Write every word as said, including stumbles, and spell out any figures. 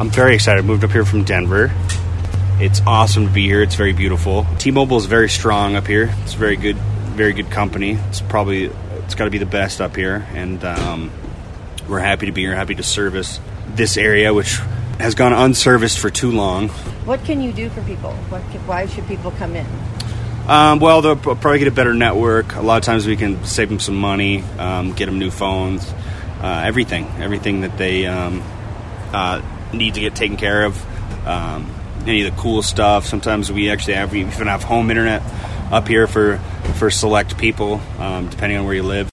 I'm very excited. I moved up here from Denver. It's awesome to be here. It's very beautiful. T-Mobile is very strong up here. It's a very good, very good company. It's probably, it's got to be the best up here. And um, we're happy to be here, happy to service this area, which has gone unserviced for too long. What can you do for people? What can, why should people come in? Um, well, they'll probably get a better network. A lot of times we can save them some money, um, get them new phones, uh, everything, everything that they um, uh, need to get taken care of. Um, any of the cool stuff. Sometimes we actually have, we even have home internet up here for, for select people, um, depending on where you live.